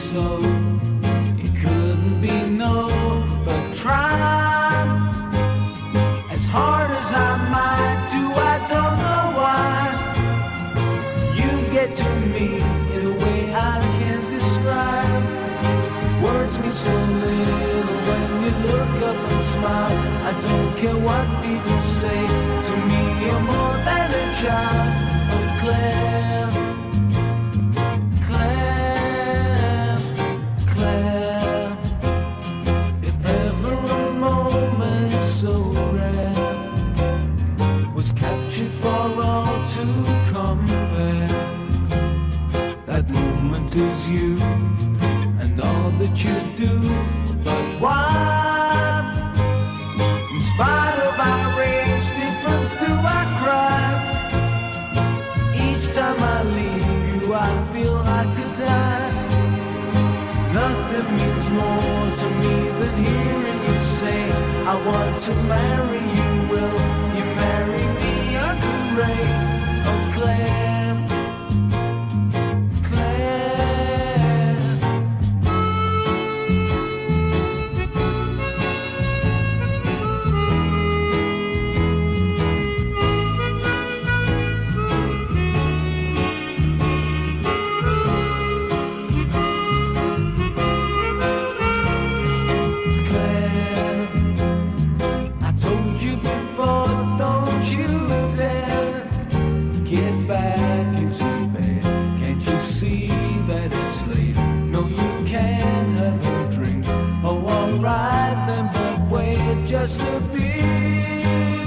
so. It couldn't be no, but try as hard as I might do. I don't know why you get to me in a way I can't describe. Words mean so little when you look up and smile. I don't care what people say. To me, you're more than a child. Oh, Claire, Claire, Claire. If ever a moment so rare was captured for all to come back, that moment is you and all that you do. But why, in spite of our age difference, do I cry? Each time I leave you, I feel I could die. Nothing means more to me than hearing you say, I want to marry you. Will you marry me under rain? Oh, Claire, Claire. Claire, I told you before, don't you dare get back into bed. Can't you see that it's late? No, you can't have a drink. Oh, alright then, but wait just a bit.